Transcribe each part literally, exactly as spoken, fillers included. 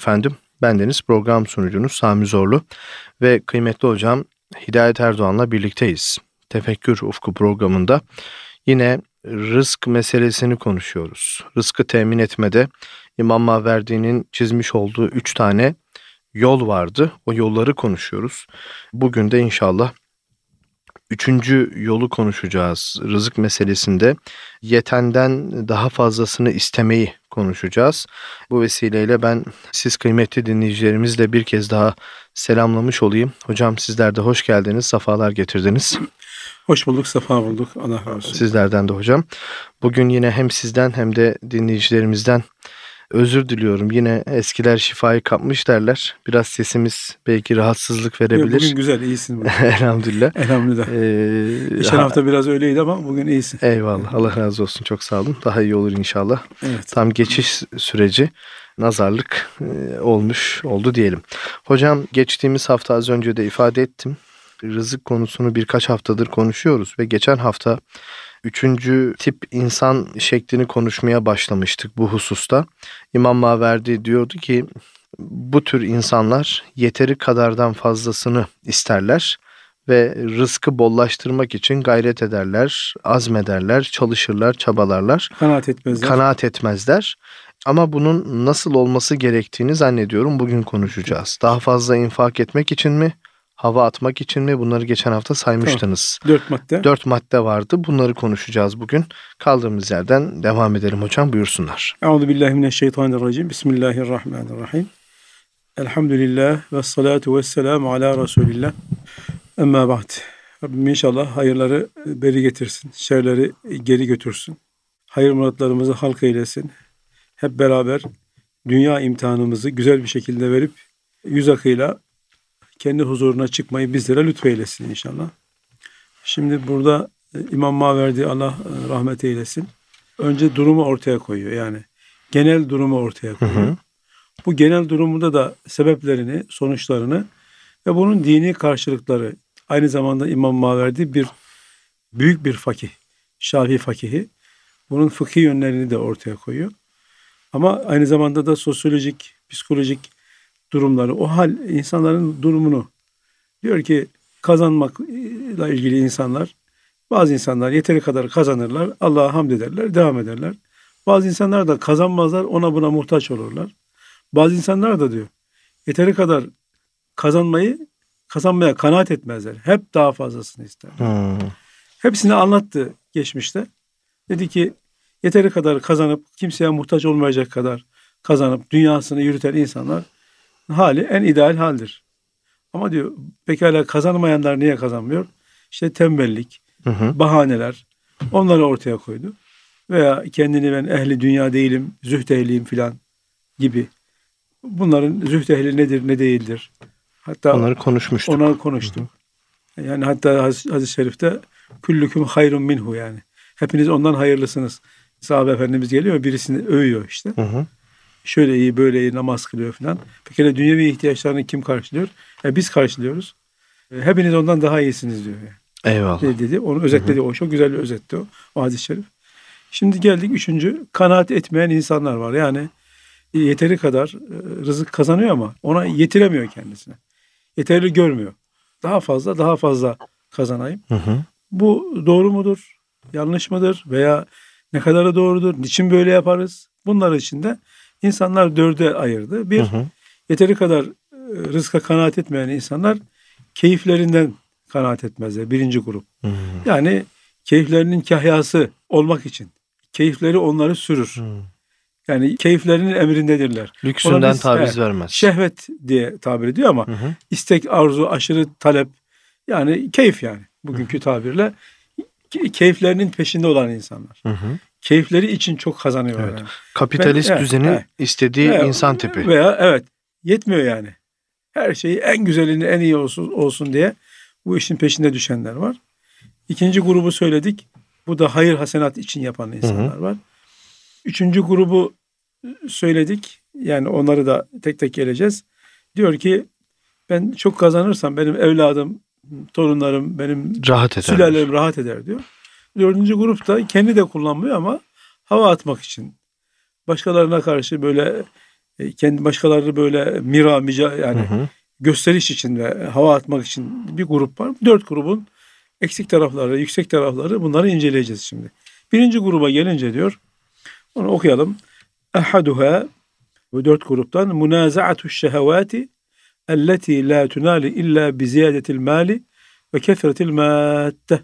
efendim. Bendeniz program sunucunuz Sami Zorlu ve kıymetli hocam Hidayet Erdoğan'la birlikteyiz. Tefekkür Ufku programında yine rızk meselesini konuşuyoruz. Rızkı temin etmede İmam Maverdi'nin çizmiş olduğu üç tane yol vardı. O yolları konuşuyoruz. Bugün de inşallah üçüncü yolu konuşacağız. Rızık meselesinde yetenden daha fazlasını istemeyi konuşacağız. Bu vesileyle ben siz kıymetli dinleyicilerimizle bir kez daha selamlamış olayım. Hocam sizler de hoş geldiniz, sefalar getirdiniz. Hoş bulduk, sefa bulduk. Allah razı olsun. Sizlerden de hocam. Bugün yine hem sizden hem de dinleyicilerimizden özür diliyorum. Yine eskiler şifayı kapmış derler. Biraz sesimiz belki rahatsızlık verebilir. Bugün güzel, iyisin. Elhamdülillah. Elhamdülillah. Ee, Geçen ha, hafta biraz öyleydi ama bugün iyisin. Eyvallah. Allah razı olsun. Çok sağ olun. Daha iyi olur inşallah. Evet. Tam geçiş süreci nazarlık e, olmuş oldu diyelim. Hocam geçtiğimiz hafta az önce de ifade ettim. Rızık konusunu birkaç haftadır konuşuyoruz ve geçen hafta üçüncü tip insan şeklini konuşmaya başlamıştık bu hususta. İmam Maverdi diyordu ki bu tür insanlar yeteri kadardan fazlasını isterler ve rızkı bollaştırmak için gayret ederler, azmederler, çalışırlar, çabalarlar. Kanaat etmezler. Kanaat etmezler. Ama bunun nasıl olması gerektiğini zannediyorum bugün konuşacağız. Daha fazla infak etmek için mi? Hava atmak için mi? Bunları geçen hafta saymıştınız. Tamam. Dört madde. Dört madde vardı. Bunları konuşacağız bugün. Kaldığımız yerden devam edelim hocam. Buyursunlar. Euzubillahimineşşeytanirracim. Bismillahirrahmanirrahim. Elhamdülillah ve salatu ve selamu ala Resulillah. Emma ba'd. Rabbim inşallah hayırları beri getirsin. Şerleri geri götürsün. Hayır muratlarımızı halk eylesin. Hep beraber dünya imtihanımızı güzel bir şekilde verip yüz akıyla kendi huzuruna çıkmayı bizlere lütfeylesin inşallah. Şimdi burada İmam Maverdi Allah rahmet eylesin. Önce durumu ortaya koyuyor. Yani genel durumu ortaya koyuyor. Hı hı. Bu genel durumunda da sebeplerini, sonuçlarını ve bunun dini karşılıkları. Aynı zamanda İmam Maverdi bir büyük bir fakih. Şafii fakihi. Bunun fıkhi yönlerini de ortaya koyuyor. Ama aynı zamanda da sosyolojik, psikolojik durumları, o hal insanların durumunu diyor ki kazanmakla ilgili insanlar, bazı insanlar yeteri kadar kazanırlar, Allah'a hamd ederler, devam ederler. Bazı insanlar da kazanmazlar, ona buna muhtaç olurlar. Bazı insanlar da diyor yeteri kadar kazanmayı, kazanmaya kanaat etmezler. Hep daha fazlasını isterler. Hmm. Hepsini anlattı geçmişte. Dedi ki yeteri kadar kazanıp kimseye muhtaç olmayacak kadar kazanıp dünyasını yürüten insanlar hali en ideal haldir. Ama diyor pekala kazanmayanlar niye kazanmıyor? İşte tembellik, hı hı. bahaneler onları ortaya koydu. Veya kendini ben ehli dünya değilim, zühd ehliyim filan gibi. Bunların zühd ehli nedir, ne değildir? Hatta onları konuşmuştuk. Onları konuştuk. Hı hı. Yani hatta hadis-i şerifte küllüküm hayrun minhu yani. Hepiniz ondan hayırlısınız. Sahabe Efendimiz geliyor birisini övüyor işte. Hı hı. Şöyle iyi böyle iyi namaz kılıyor falan. Peki dünyevi ihtiyaçlarını kim karşılıyor? E biz karşılıyoruz. E, hepiniz ondan daha iyisiniz diyor. Yani. Eyvallah. Dedi, dedi. Onu özetledi. Hı hı. O çok güzel bir özetti o. O hadis-i şerif. Şimdi geldik üçüncü. Kanaat etmeyen insanlar var. Yani yeteri kadar e, rızık kazanıyor ama ona yetiremiyor kendisine. Yeterli görmüyor. Daha fazla daha fazla kazanayım. Hı hı. Bu doğru mudur? Yanlış mıdır? Veya ne kadarı doğrudur? Niçin böyle yaparız? Bunlar için de İnsanlar dörde ayırdı. Bir, hı hı. yeteri kadar rızka kanaat etmeyen insanlar keyiflerinden kanaat etmezler. Birinci grup. Hı hı. Yani keyiflerinin kahyası olmak için. Keyifleri onları sürür. Hı. Yani keyiflerinin emrindedirler. Lüksünden biz, taviz he, vermez. Şehvet diye tabir ediyor ama hı hı. istek, arzu, aşırı talep yani keyif yani bugünkü hı hı. tabirle keyiflerinin peşinde olan insanlar. Hı hı. Keyifleri için çok kazanıyorlar. Evet. Yani. Kapitalist ben, düzenin evet, istediği evet, insan tipi. Veya evet yetmiyor yani. Her şeyi en güzelini en iyi olsun, olsun diye bu işin peşinde düşenler var. İkinci grubu söyledik. Bu da hayır hasenat için yapan insanlar hı hı. var. Üçüncü grubu söyledik. Yani onları da tek tek geleceğiz. Diyor ki ben çok kazanırsam benim evladım, torunlarım, benim rahat sülalem rahat eder diyor. Dördüncü grupta kendi de kullanmıyor ama hava atmak için. Başkalarına karşı böyle e, kendi başkalarını böyle mira, mica yani Hı hı. gösteriş için ve hava atmak için bir grup var. Dört grubun eksik tarafları, yüksek tarafları, bunları inceleyeceğiz şimdi. Birinci gruba gelince diyor, onu okuyalım. Ahaduha, bu dört gruptan, münaza'atu şehevati elleti la tunali illa bi ziyadetil mali ve kethretil madde.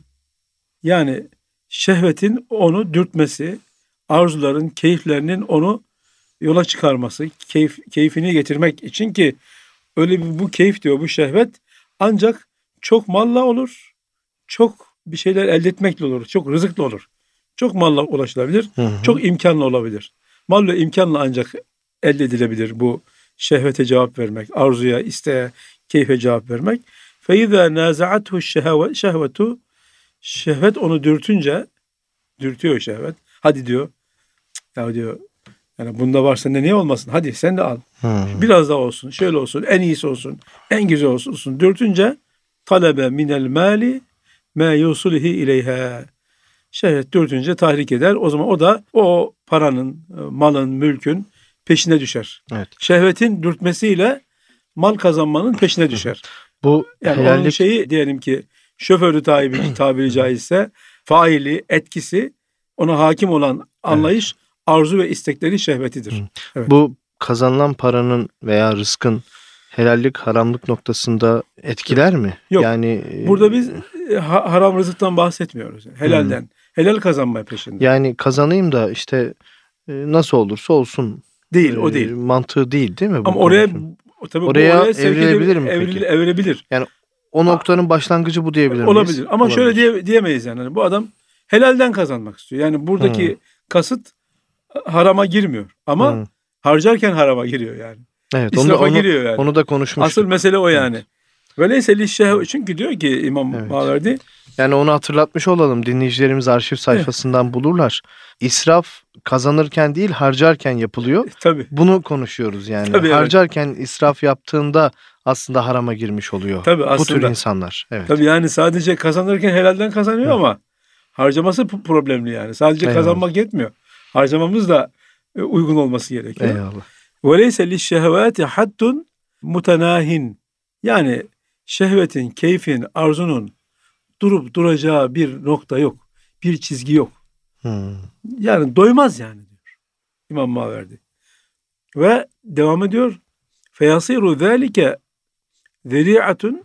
Yani şehvetin onu dürtmesi, arzuların, keyiflerinin onu yola çıkarması, keyif, keyfini getirmek için ki öyle bir, bu keyif diyor, bu şehvet ancak çok malla olur, çok bir şeyler elde etmekle olur, çok rızıkla olur. Çok malla ulaşılabilir, Hı hı. çok imkanla olabilir. Mal ve imkanla ancak elde edilebilir bu şehvete cevap vermek, arzuya, isteğe, keyfe cevap vermek. فَاِذَا نَازَعَتْهُ şehvetu, şehvet onu dürtünce, dürtüyor şehvet. Hadi diyor, ya diyor, yani bunda var sende niye olmasın? Hadi sen de al. Hı. Biraz daha olsun, şöyle olsun, en iyisi olsun, en güzel olsun. Dürtünce talebe minel mali ma yusulihi ileyha. Şehvet dürtünce tahrik eder. O zaman o da o paranın, malın, mülkün peşine düşer. Evet. Şehvetin dürtmesiyle mal kazanmanın peşine düşer. Bu Yani helallik... onun şeyi diyelim ki şoförü tabiri, tabiri caizse faili, etkisi, ona hakim olan anlayış, evet, arzu ve istekleri şehvetidir. Evet. Bu kazanılan paranın veya rızkın helallik, haramlık noktasında etkiler Yok. mi? Yok. Yani burada biz ha- haram rızıktan bahsetmiyoruz. Helalden. Hmm. Helal kazanma peşinde. Yani kazanayım da işte nasıl olursa olsun. Değil, o değil. Mantığı değil, değil mi? Ama oraya tabii oraya, oraya evrilebilir mi evril, peki? Evrilebilir. Yani o noktanın başlangıcı bu diyebilir miyiz? Olabilir. Ama Olabilir. şöyle diye, diyemeyiz yani. Yani bu adam helalden kazanmak istiyor. Yani buradaki hmm. kasıt harama girmiyor. Ama hmm. harcarken harama giriyor yani. Evet, İsrafa onu, onu, giriyor yani. Onu da konuşmuştuk. Asıl mesele o yani. Evet. Veleyse lişşehve, çünkü diyor ki İmam evet. Maverdi. Yani onu hatırlatmış olalım. Dinleyicilerimiz arşiv sayfasından evet. bulurlar. İsraf kazanırken değil, harcarken yapılıyor. E, tabii. Bunu konuşuyoruz yani. Tabii, harcarken evet. israf yaptığında aslında harama girmiş oluyor. Tabii, aslında. Bu tür insanlar. Evet. Tabii yani sadece kazanırken helalden kazanıyor Hı. ama harcaması problemli yani. Sadece Eyvallah. Kazanmak yetmiyor. Harcamamız da uygun olması gerekiyor. Eyvallah. Veleyse lişşehvati haddun mutenahin. Yani şehvetin, keyfin, arzunun durup duracağı bir nokta yok. Bir çizgi yok. Hmm. Yani doymaz yani diyor İmam Maverdi. Ve devam ediyor. Feyasiru zâlike zeri'atun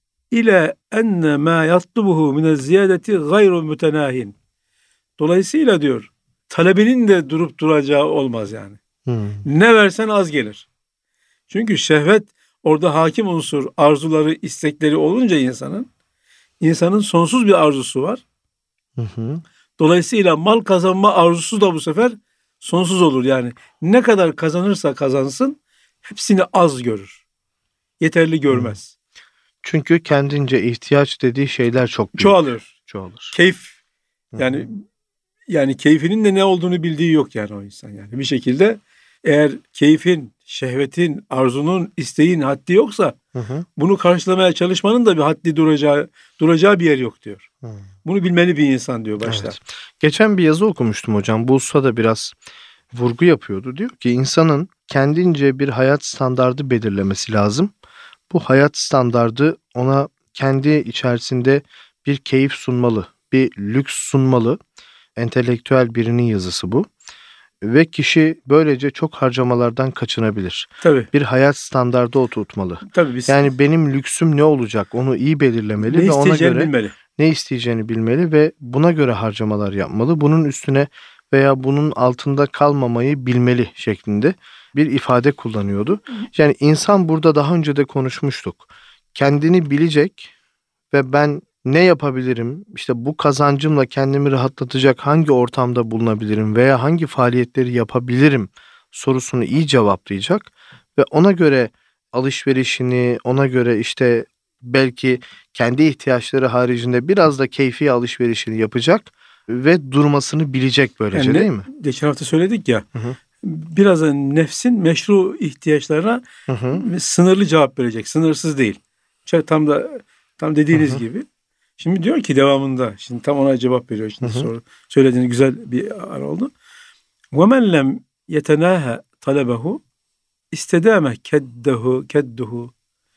ila enne ma yatlubuhu min ziyadeti gayru mutenahin. Dolayısıyla diyor, talebinin de durup duracağı olmaz yani. Hmm. Ne versen az gelir. Çünkü şehvet orada hakim unsur, arzuları, istekleri olunca insanın, insanın sonsuz bir arzusu var. Hı hı. Dolayısıyla mal kazanma arzusu da bu sefer sonsuz olur. Yani ne kadar kazanırsa kazansın hepsini az görür. Yeterli görmez. Hı. Çünkü kendince ihtiyaç dediği şeyler çok büyük. Çoğalır. Çoğalır. Keyif. Yani hı hı. yani keyfinin de ne olduğunu bildiği yok yani o insan yani. Bir şekilde eğer keyfin, şehvetin, arzunun, isteğin haddi yoksa hı hı. bunu karşılamaya çalışmanın da bir haddi duracağı duracağı bir yer yok diyor. Hı. Bunu bilmeli bir insan diyor başta. Evet. Geçen bir yazı okumuştum hocam. Bu hususa da biraz vurgu yapıyordu. Diyor ki insanın kendince bir hayat standardı belirlemesi lazım. Bu hayat standardı ona kendi içerisinde bir keyif sunmalı, bir lüks sunmalı. Entelektüel birinin yazısı bu. Ve kişi böylece çok harcamalardan kaçınabilir. Tabii. Bir hayat standardı oturtmalı. Tabii biz... Yani benim lüksüm ne olacak onu iyi belirlemeli ne ve ona göre bilmeli. ne isteyeceğini bilmeli ve buna göre harcamalar yapmalı. Bunun üstüne veya bunun altında kalmamayı bilmeli şeklinde bir ifade kullanıyordu. Yani insan burada daha önce de konuşmuştuk. Kendini bilecek ve ben ne yapabilirim? İşte bu kazancımla kendimi rahatlatacak hangi ortamda bulunabilirim veya hangi faaliyetleri yapabilirim sorusunu iyi cevaplayacak ve ona göre alışverişini, ona göre işte belki kendi ihtiyaçları haricinde biraz da keyfi alışverişini yapacak ve durmasını bilecek böylece yani değil mi? Geçen hafta söyledik ya. Hı hı. Biraz da nefsin meşru ihtiyaçlarına hı hı. sınırlı cevap verecek. Sınırsız değil. Tam da tam dediğiniz hı hı. gibi. Şimdi diyor ki devamında, şimdi tam ona cevap veriyor. Şimdi hı hı. soru söylediğiniz güzel bir ara oldu. وَمَنْ لَمْ يَتَنَاهَ طَلَبَهُ istedeme keddehu kedduhu.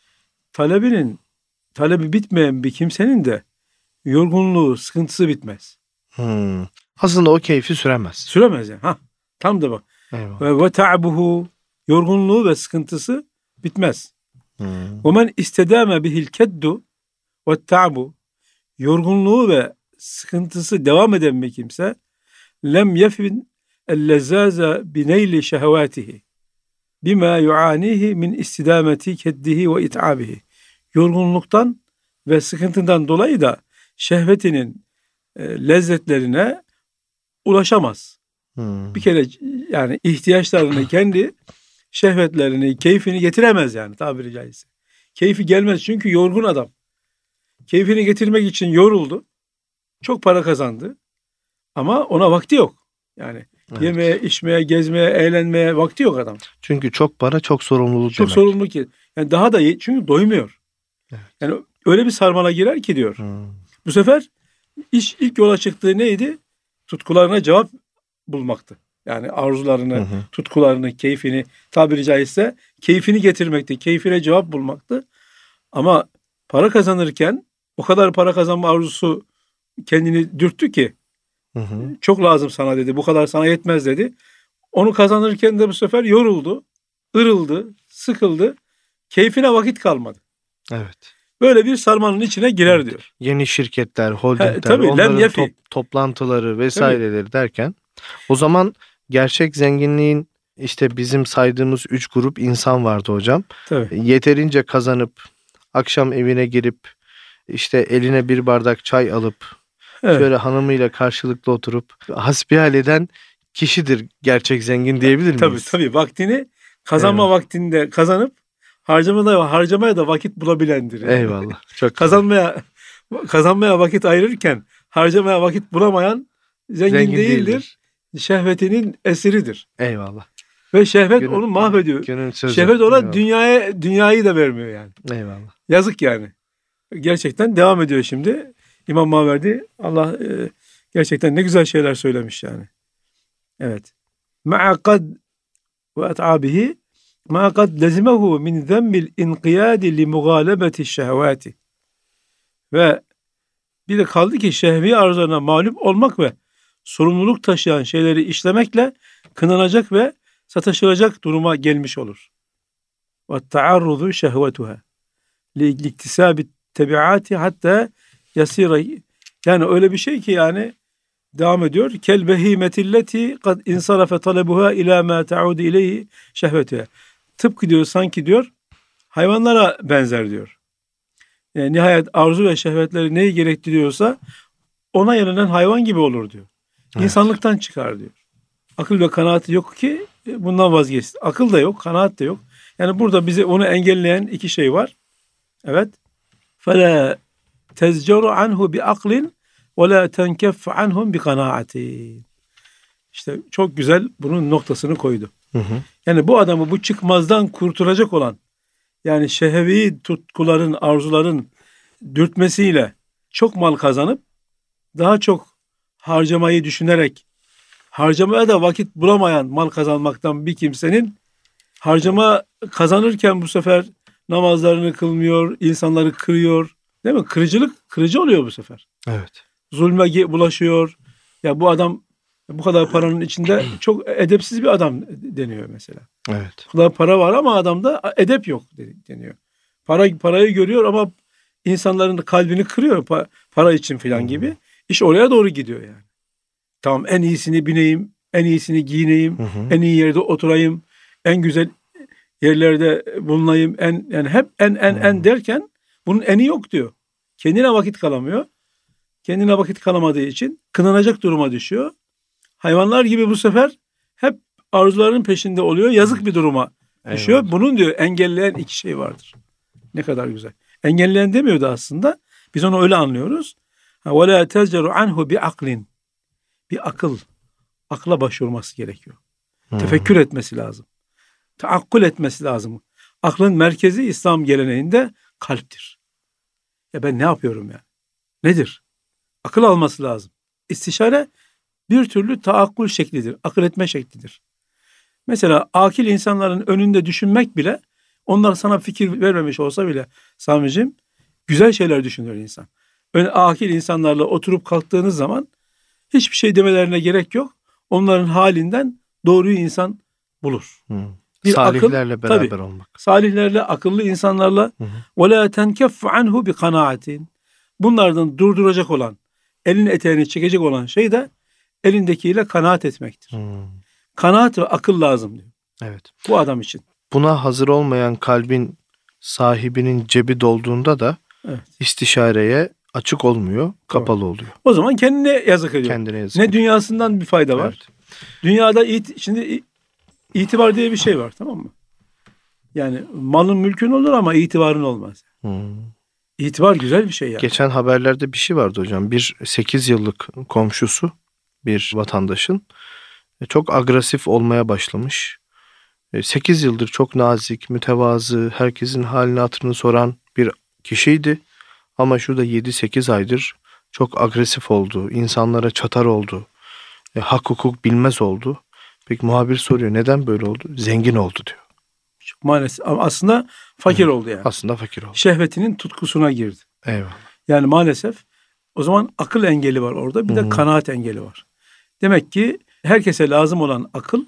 Talebinin, talebi bitmeyen bir kimsenin de yorgunluğu, sıkıntısı bitmez. Hmm. Aslında o keyfi süremez. Süremez yani. Ha, tam da bak. Eyvallah. Ve ve ta'buhu, yorgunluğu ve sıkıntısı bitmez. Hmm. Ve men istedame bihil keddu ve ta'bu, yorgunluğu ve sıkıntısı devam eden bir kimse lem yefin el-lezzaza bineyli şehevatihi bima yuanihi min istidameti keddihi ve it'abihi. Yorgunluktan ve sıkıntından dolayı da şehvetinin e, lezzetlerine ulaşamaz. Hmm. Bir kere yani ihtiyaçlarını, kendi şehvetlerini, keyfini getiremez yani tabiri caizse. Keyfi gelmez çünkü yorgun adam. Keyfini getirmek için yoruldu. Çok para kazandı. Ama ona vakti yok. Yani Evet. yemeye, içmeye, gezmeye, eğlenmeye vakti yok adam. Çünkü çok para çok sorumluluk Çok demek. sorumluluk ki. Yani daha da ye- çünkü doymuyor. Evet. Yani öyle bir sarmala girer ki diyor. Hmm. Bu sefer iş ilk yola çıktığı neydi? Tutkularına cevap bulmaktı. Yani arzularını, Hı hı. tutkularını, keyfini, tabiri caizse keyfini getirmekti. Keyfine cevap bulmaktı. Ama para kazanırken o kadar para kazanma arzusu kendini dürttü ki Hı hı. çok lazım sana dedi. Bu kadar sana yetmez dedi. Onu kazanırken de bu sefer yoruldu, ırıldı, sıkıldı. Keyfine vakit kalmadı. Evet. Böyle bir sarmalın içine girer diyor. Yeni şirketler, holdingler, He, tabii, onların lem yefi. top- toplantıları vesaireleri derken o zaman gerçek zenginliğin işte bizim saydığımız üç grup insan vardı hocam. Tabii. Yeterince kazanıp akşam evine girip işte eline bir bardak çay alıp Evet. şöyle hanımıyla karşılıklı oturup hasbihal eden kişidir gerçek zengin diyebilir miyiz? Tabii tabii vaktini kazanma Eyvallah. vaktinde kazanıp harcamada harcamaya da vakit bulabilendir. Yani. Eyvallah. Çok güzel. Kazanmaya kazanmaya vakit ayırırken harcamaya vakit bulamayan zengin, Zengin değildir. değildir. Şehvetinin esiridir. Eyvallah. Ve şehvet Günün- onu mahvediyor. Günün sözü. Şehvet ona Eyvallah. dünyaya dünyayı da vermiyor yani. Eyvallah. Yazık yani. Gerçekten devam ediyor şimdi. İmam Maverdi Allah e, gerçekten ne güzel şeyler söylemiş yani. Evet. Ma'a kad ve et'abihi ma kad lezimehu min zemmil inqiyadi li mugalebeti şehvati. Ve bir de kaldı ki şehvi arzularına mağlup olmak ve sorumluluk taşıyan şeyleri işlemekle kınanacak ve sataşılacak duruma gelmiş olur. Ve taarruzu şehvetuha li iktisabi tebiati hatta yasira, yani öyle bir şey ki yani devam ediyor. Kel behimetilleti kad insarafe talebuha ila ma taudu ileyhi şehvetuha. Tıpkı diyor sanki diyor hayvanlara benzer diyor. Yani nihayet arzu ve şehvetleri neyi gerektiriyorsa ona yönelen hayvan gibi olur diyor. Evet. İnsanlıktan çıkar diyor. Akıl ve kanaati yok ki bundan vazgeçsin. Akıl da yok, kanaat da yok. Yani burada bize onu engelleyen iki şey var. Evet. فَلَا تَزْجَرُ عَنْهُ بِأَقْلٍ وَلَا تَنْكَفَّ عَنْهُمْ بِقَنَاعَةٍ. İşte çok güzel bunun noktasını koydu. Hı hı. Yani bu adamı bu çıkmazdan kurtaracak olan, yani şehvi tutkuların, arzuların dürtmesiyle çok mal kazanıp daha çok harcamayı düşünerek harcamaya da vakit bulamayan mal kazanmaktan bir kimsenin harcama kazanırken bu sefer namazlarını kılmıyor, insanları kırıyor. Değil mi? Kırıcılık, kırıcı oluyor bu sefer. Evet. Zulme ge- bulaşıyor. Ya bu adam bu kadar paranın içinde çok edepsiz bir adam deniyor mesela. Evet. Bu kadar para var ama adamda edep yok deniyor. Para parayı görüyor ama insanların kalbini kırıyor pa- para için filan gibi. İş oraya doğru gidiyor yani. Tamam, en iyisini bineyim, en iyisini giyineyim, Hı hı. en iyi yerde oturayım, en güzel yerlerde bulunayım, en yani hep en en en derken bunun eni yok diyor. Kendine vakit kalamıyor. Kendine vakit kalamadığı için kınanacak duruma düşüyor. Hayvanlar gibi bu sefer hep arzuların peşinde oluyor. Yazık bir duruma düşüyor. Eyvallah. Bunun diyor engelleyen iki şey vardır. Ne kadar güzel. Engelleyen demiyordu aslında. Biz onu öyle anlıyoruz. وَلَا تَزْجَرُ عَنْهُ بِعَقْلٍ. Bir akıl. Akla başvurması gerekiyor. Hı. Tefekkür etmesi lazım. Taakkul etmesi lazım. Aklın merkezi İslam geleneğinde kalptir. Ya ben ne yapıyorum ya? Nedir? Akıl alması lazım. İstişare bir türlü taakkul şeklidir. Akıl etme şeklidir. Mesela akil insanların önünde düşünmek bile, onlar sana fikir vermemiş olsa bile Sami'cim, güzel şeyler düşünür insan. Ön, akil insanlarla oturup kalktığınız zaman hiçbir şey demelerine gerek yok. Onların halinden doğruyu insan bulur. Hı. Bir Salihlerle akıl, beraber tabii, olmak. salihlerle, akıllı insanlarla وَلَا تَنْكَفُّ عَنْهُ بِقَنَاعَةٍ. Bunlardan durduracak olan, elin eteğini çekecek olan şey de elindekiyle kanaat etmektir. Hı. Kanaat ve akıl lazım diyor. Evet. Bu adam için. Buna hazır olmayan kalbin sahibinin cebi dolduğunda da Evet. istişareye açık olmuyor, kapalı oluyor. O zaman kendine yazık ediyor. Kendine yazık Ne ediyor. dünyasından bir fayda var. Evet. Dünyada it, şimdi itibar diye bir şey var, tamam mı? Yani malın mülkün olur ama itibarın olmaz. Hı. İtibar güzel bir şey yani. Geçen haberlerde bir şey vardı hocam. Bir sekiz yıllık komşusu bir vatandaşın çok agresif olmaya başlamış. sekiz yıldır çok nazik, mütevazı, herkesin halini hatırını soran bir kişiydi. Ama şurada yedi sekiz aydır çok agresif oldu, insanlara çatar oldu, e, hak hukuk bilmez oldu. Peki muhabir soruyor, neden böyle oldu? Zengin oldu diyor. Maalesef. Ama aslında fakir oldu yani. Aslında fakir oldu. Şehvetinin tutkusuna girdi. Eyvallah. Yani maalesef o zaman akıl engeli var orada, bir de Hı hı. kanaat engeli var. Demek ki herkese lazım olan akıl,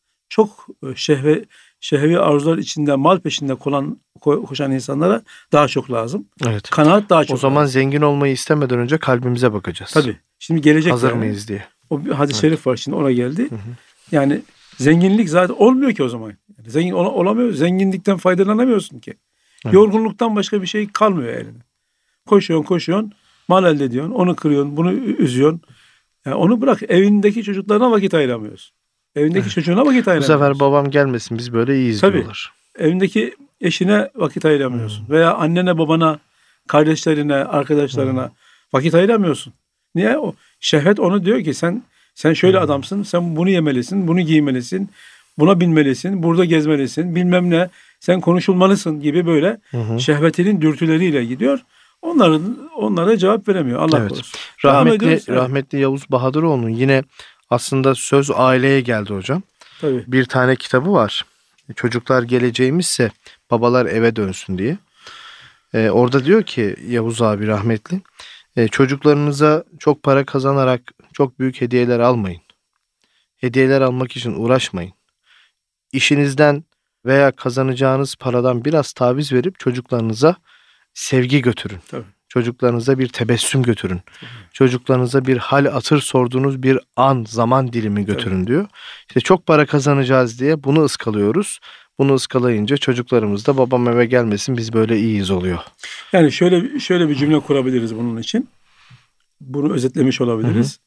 çok şehve, şehvi arzular içinde, mal peşinde kolan, koşan insanlara daha çok lazım. Evet. Kanaat daha çok O zaman lazım. zengin olmayı istemeden önce kalbimize bakacağız. Tabii. Şimdi gelecek Hazır yani. mıyız diye. O bir hadis-i şerif var, şimdi ona geldi. Hı hı. Yani zenginlik zaten olmuyor ki o zaman. Yani zengin ol, olamıyor. Zenginlikten faydalanamıyorsun ki. Evet. Yorgunluktan başka bir şey kalmıyor eline. Koşuyorsun koşuyorsun, mal elde ediyorsun, onu kırıyorsun, bunu üzüyorsun. Yani onu bırak, evindeki çocuklarına vakit ayıramıyorsun. Evindeki Evet. çocuğuna vakit Bu ayıramıyorsun. sefer babam gelmesin, biz böyle iyiyiz Tabii. diyorlar. Evindeki eşine vakit ayıramıyorsun. Hmm. Veya annene, babana, kardeşlerine, arkadaşlarına Hmm. vakit ayıramıyorsun. Niye? O şehvet onu diyor ki sen sen şöyle Hmm. adamsın, sen bunu yemelisin, bunu giymelisin, buna binmelisin, burada gezmelisin, bilmem ne, sen konuşulmalısın gibi böyle Hı hı. şehvetinin dürtüleriyle gidiyor. Onların onlara cevap veremiyor. Allah Evet. korusun. Devam Rahmetli, ediyoruz. Evet. rahmetli Yavuz Bahadıroğlu'nun yine aslında söz aileye geldi hocam. Tabii. Bir tane kitabı var. Çocuklar geleceğimizse babalar eve dönsün diye. Ee, orada diyor ki Yavuz abi rahmetli, e, çocuklarınıza çok para kazanarak çok büyük hediyeler almayın. Hediyeler almak için uğraşmayın. İşinizden veya kazanacağınız paradan biraz taviz verip çocuklarınıza sevgi götürün. Tabii. Çocuklarınıza bir tebessüm götürün. Çocuklarınıza bir hal hatır sorduğunuz bir an, zaman dilimi götürün Tabii. diyor. İşte çok para kazanacağız diye bunu ıskalıyoruz. Bunu ıskalayınca çocuklarımız da babam eve gelmesin, biz böyle iyiyiz oluyor. Yani şöyle şöyle bir cümle kurabiliriz bunun için. Bunu özetlemiş olabiliriz. Hı hı.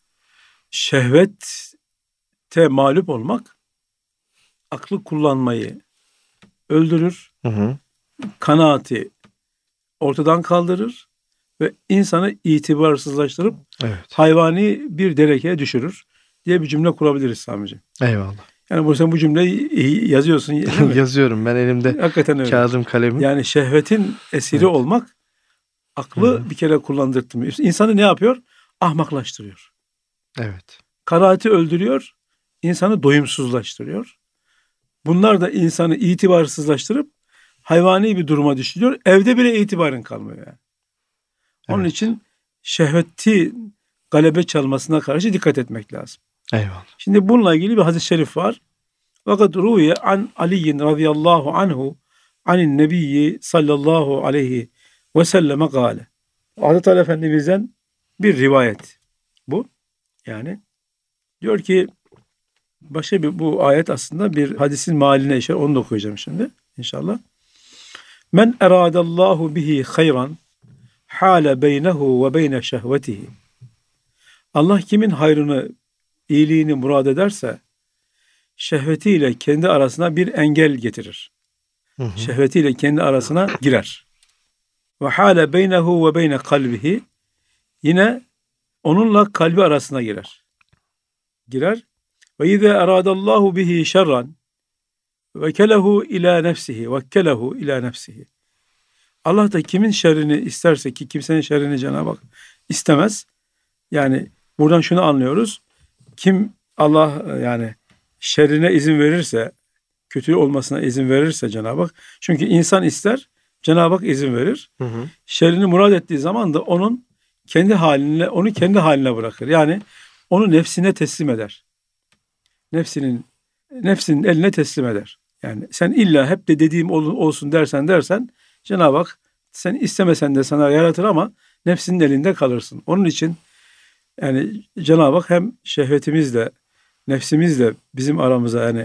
Şehvete mağlup olmak aklı kullanmayı öldürür. Hı hı. Kanaati ortadan kaldırır ve insanı itibarsızlaştırıp Evet. hayvani bir derekeye düşürür diye bir cümle kurabiliriz Sami'ciğim. Eyvallah. Yani bu, sen bu cümleyi yazıyorsun. Yazıyorum ben elimde. Hakikaten öyle. Kağıdım kalemim. Yani şehvetin esiri evet. olmak aklı Hı-hı. bir kere kullandırtmıyor. İnsanı ne yapıyor? Ahmaklaştırıyor. Evet. Kanaati öldürüyor. İnsanı doyumsuzlaştırıyor. Bunlar da insanı itibarsızlaştırıp hayvani bir duruma düşürüyor. Evde bile itibarın kalmıyor yani. Onun evet. için şehveti galebe çalmasına karşı dikkat etmek lazım. Eyvallah. Şimdi bununla ilgili bir hadis-i şerif var. Fakat ruye an Ali'in radıyallahu anhu anin nebiyyi sallallahu aleyhi ve selleme gâle. Hazreti Ali Efendimiz'den bir rivayet bu. Yani diyor ki başka bir bu ayet aslında bir hadisin mahaline işer. Onu da okuyacağım şimdi inşallah. Men eradallahu bihi hayran hâle beynehu ve beyne şehvetihi. Allah kimin hayrını, iyiliğini murad ederse şehvetiyle kendi arasına bir engel getirir. Hı hı. Şehvetiyle kendi arasına girer. Ve hâle beynehu ve beyne kalbihi. Yine onunla kalbi arasına girer. Girer. Ve izâ eradallahu bihi şerran vekelehu ila nefsihi vekkelehu ila nefsihi. Allah da kimin şerrini isterse, ki kimsenin şerrini Cenab-ı Hak istemez. Yani buradan şunu anlıyoruz. Kim Allah yani şerrine izin verirse, kötü olmasına izin verirse Cenab-ı Hak, çünkü insan ister, Cenab-ı Hak izin verir. Hı hı. Şerrini murad ettiği zaman da onun kendi haline, onu kendi haline bırakır. Yani onu nefsine teslim eder. Nefsinin nefsinin eline teslim eder. Yani sen illa hep de dediğim olsun dersen dersen Cenab-ı Hak sen istemesen de sana yaratır ama nefsinin elinde kalırsın. Onun için yani Cenab-ı Hak hem şehvetimizle, nefsimizle bizim aramıza yani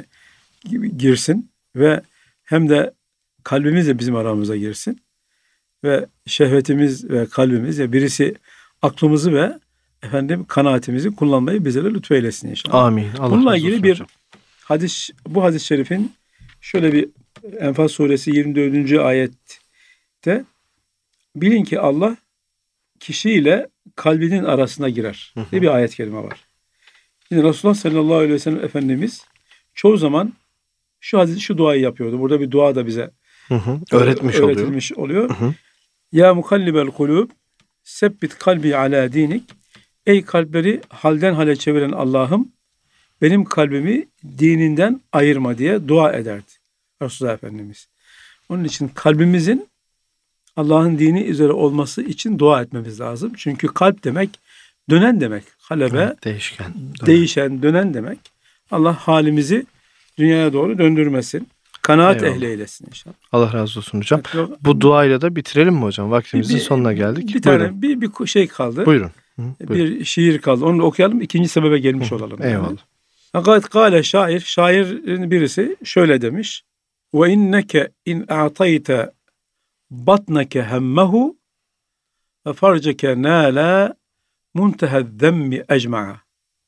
girsin ve hem de kalbimiz de bizim aramıza girsin. Ve şehvetimiz ve kalbimiz ya birisi aklımızı ve efendim kanaatimizi kullanmayı bizlere lütfeylesin inşallah. Amin. Allah Bununla ilgili bir hocam. hadis, bu hadis-i şerifin şöyle bir Enfal suresi yirmi dördüncü ayette bilin ki Allah kişiyle kalbinin arasına girer diye bir ayet-i kerime var. Yine Resulullah sallallahu aleyhi ve sellem Efendimiz çoğu zaman şu hadis, şu duayı yapıyordu. Burada bir dua da bize Hı hı. Öğretmiş öğretilmiş oluyor. oluyor. Hı hı. Ya mukallibel kulub sebbit kalbi ala dinik. Ey kalpleri halden hale çeviren Allah'ım benim kalbimi dininden ayırma diye dua ederdi Resulullah Efendimiz. Onun için kalbimizin Allah'ın dini üzere olması için dua etmemiz lazım. Çünkü kalp demek dönen demek. Kalebe Evet, değişken. değişen, dönen demek. Allah halimizi dünyaya doğru döndürmesin. Kanaat Eyvallah. ehli eylesin inşallah. Allah razı olsun hocam. Evet, Bu duayla da bitirelim mi hocam? Vaktimizin bir- sonuna geldik. Bir Buyurun. tane bir, bir şey kaldı. Buyurun. Hı, buyurun. Bir şiir kaldı. Onu da okuyalım. İkinci sebebe gelmiş olalım. Eyvallah. Fakat kâle şair, şairin birisi şöyle demiş. Ve inneke in a'tayte batneke hemmehu ve farceke nâle muntehezzemmi ecma'a.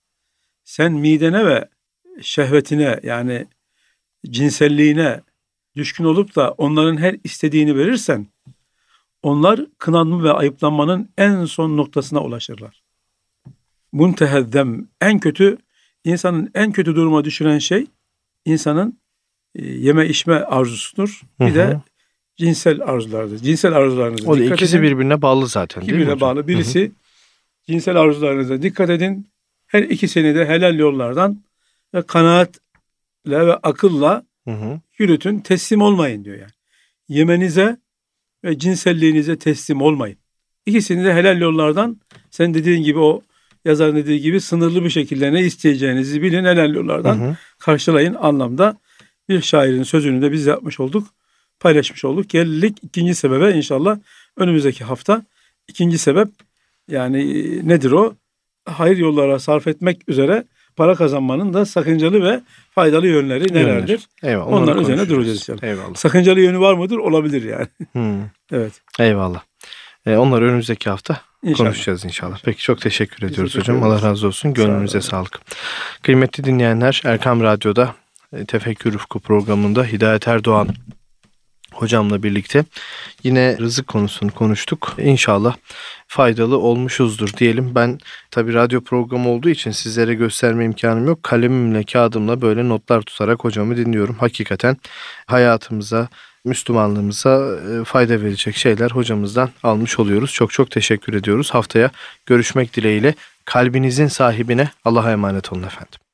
Sen midene ve şehvetine yani cinselliğine düşkün olup da onların her istediğini verirsen onlar kınanma ve ayıplanmanın en son noktasına ulaşırlar. Muntehezzem en kötü insanın en kötü duruma düşüren şey insanın e, yeme içme arzusudur. Bir Hı hı. de cinsel arzulardır. Cinsel arzularınıza O da dikkat ikisi edin. birbirine bağlı zaten değil mi Birbirine hocam? bağlı. Birisi cinsel arzularınıza dikkat edin. Her ikisini de helal yollardan ve kanaatle ve akılla Hı hı. yürütün. Teslim olmayın diyor yani. Yemenize ve cinselliğinize teslim olmayın. İkisini de helal yollardan sen dediğin gibi o yazarın dediği gibi sınırlı bir şekilde ne isteyeceğinizi bilin helal yollardan Hı hı. karşılayın anlamda bir şairin sözünü de biz yapmış olduk. Paylaşmış olduk. Geldik ikinci sebebe inşallah önümüzdeki hafta. İkinci sebep yani nedir o? Hayır yollara sarf etmek üzere para kazanmanın da sakıncalı ve faydalı yönleri nelerdir? Eyvallah. Onlar onları üzerine konuşuruz. duracağız inşallah. Eyvallah. Sakıncalı yönü var mıdır? Olabilir yani. Hı. Evet. Eyvallah. Ee, onları önümüzdeki hafta İnşallah. konuşacağız inşallah. Peki çok teşekkür ediyoruz teşekkür hocam. ederiz. Allah razı olsun. Gönlünüze Sağ sağlık. Kıymetli dinleyenler, Erkam Radyo'da e, Tefekkür Ufku programında Hidayet Erdoğan hocamla birlikte yine rızık konusunu konuştuk. İnşallah faydalı olmuşuzdur diyelim. Ben tabii radyo programı olduğu için sizlere gösterme imkanım yok. Kalemimle, kağıdımla böyle notlar tutarak hocamı dinliyorum. Hakikaten hayatımıza, Müslümanlığımıza e, fayda verecek şeyler hocamızdan almış oluyoruz. Çok çok teşekkür ediyoruz. Haftaya görüşmek dileğiyle kalbinizin sahibine Allah'a emanet olun efendim.